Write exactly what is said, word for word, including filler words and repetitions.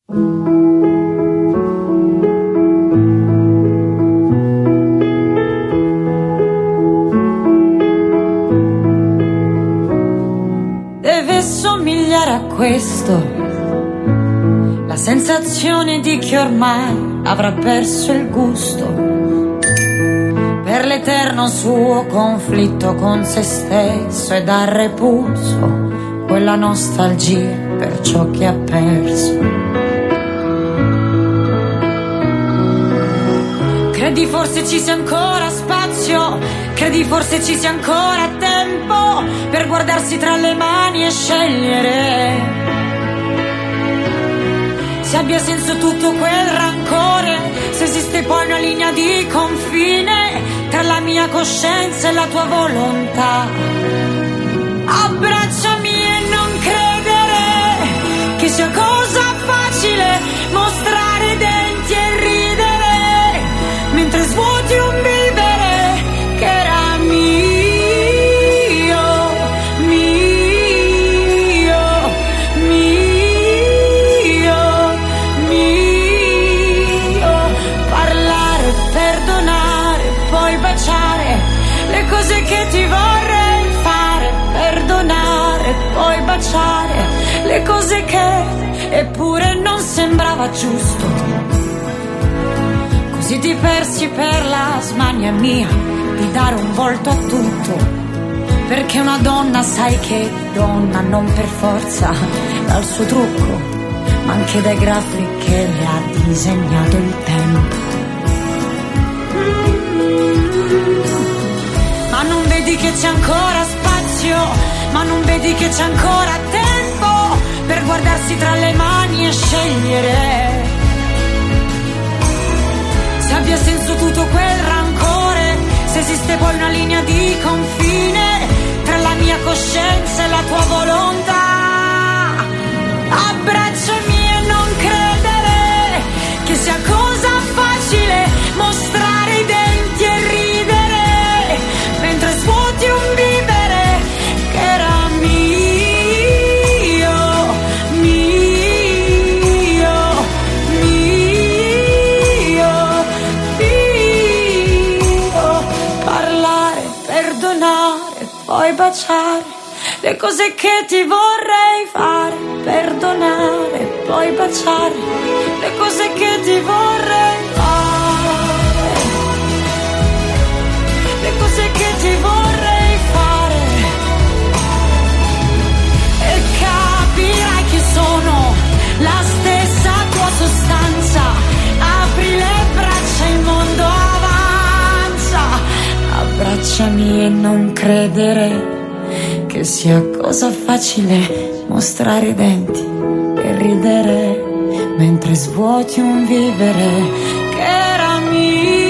Deve somigliare a questo, la sensazione di chi ormai avrà perso il gusto per l'eterno suo conflitto con se stesso e dal repulso, quella nostalgia per ciò che ha perso. Credi forse ci sia ancora spazio, credi forse ci sia ancora tempo per guardarsi tra le mani e scegliere. Se abbia senso tutto quel rancore, se esiste poi una linea di confine tra la mia coscienza e la tua volontà. Abbracciami e non credere che sia cosa facile mostrare i denti e ridere mentre svuoti un vivere che era mio, mio, mio, mio. Parlare, perdonare, poi baciare le cose che ti vorrei fare, perdonare, poi baciare le cose che eppure non sembrava giusto. Così ti persi per la smania mia di dare un volto a tutto, perché una donna sai che donna non per forza dal suo trucco, ma anche dai grafi che le ha disegnato il tempo. Ma non vedi che c'è ancora spazio, ma non vedi che c'è ancora tempo per guardarsi tra le mani e scegliere. Se abbia senso tutto quel rancore, se esiste poi una linea di confine tra la mia coscienza e la tua volontà. Abbracciami e non credere che sia cosa facile mostrare i denti e ridere mentre svuoti un vivere che era mio, mio, mio, mio. Parlare, perdonare, poi baciare le cose che ti vorrei fare, perdonare, poi baciare le cose che ti vorrei fare, le cose che ti vorrei fare. E capirai che sono la stessa tua sostanza. Apri le braccia, il mondo avanza. Abbracciami e non credere che sia cosa facile mostrare i denti e ridere mentre svuoti un vivere che era mio.